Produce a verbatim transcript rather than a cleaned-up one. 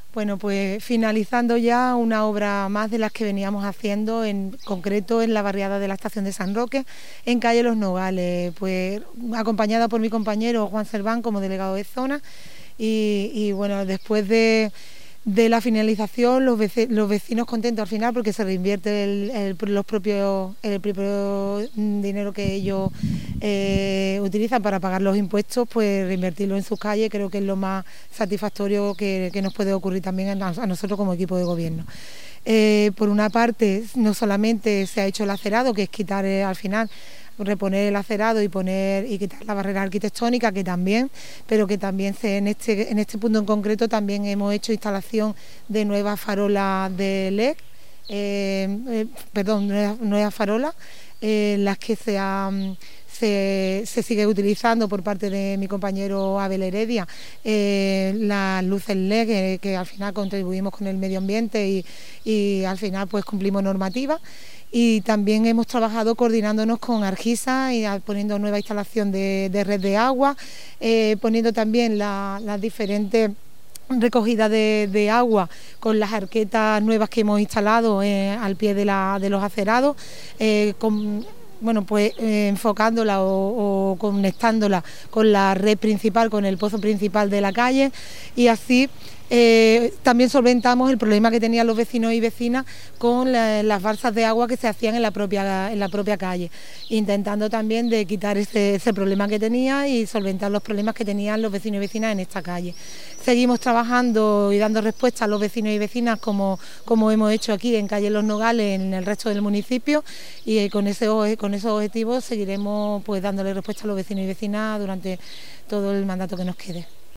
Bueno, pues finalizando ya una obra más de las que veníamos haciendo, en concreto en la barriada de la Estación de San Roque, en calle Los Nogales, pues acompañada por mi compañero Juan Serván como delegado de zona y, y bueno, después de, de la finalización los vecinos, los vecinos contentos al final porque se reinvierte el, el, los propios, el propio dinero que ellos eh, utilizan para pagar los impuestos, pues reinvertirlo en sus calles creo que es lo más satisfactorio que, que nos puede ocurrir también a, a nosotros como equipo de gobierno. Eh, por una parte, no solamente se ha hecho el acerado, que es quitar eh, al final reponer el acerado y poner y quitar la barrera arquitectónica, que también, pero que también se, en este en este punto en concreto también hemos hecho instalación de nuevas farolas de L E D, eh, eh, perdón, nuevas, nuevas farolas, eh, las que se han Se, se sigue utilizando por parte de mi compañero Abel Heredia eh, las luces L E D que, que al final contribuimos con el medio ambiente y, y al final pues cumplimos normativas. Y también hemos trabajado coordinándonos con Argisa y poniendo nueva instalación de, de red de agua, eh, poniendo también la, las diferentes recogida de, de agua con las arquetas nuevas que hemos instalado eh, al pie de, la, de los acerados, eh, con, bueno, pues eh, enfocándola o, o conectándola con la red principal, con el pozo principal de la calle, y así eh, también solventamos el problema que tenían los vecinos y vecinas con la, las balsas de agua que se hacían en la propia, en la propia calle, intentando también de quitar ese, ese problema que tenía y solventar los problemas que tenían los vecinos y vecinas en esta calle. Seguimos trabajando y dando respuesta a los vecinos y vecinas como, como hemos hecho aquí en calle Los Nogales, en el resto del municipio, y con, ese, con esos objetivos seguiremos pues dándole respuesta a los vecinos y vecinas durante todo el mandato que nos quede.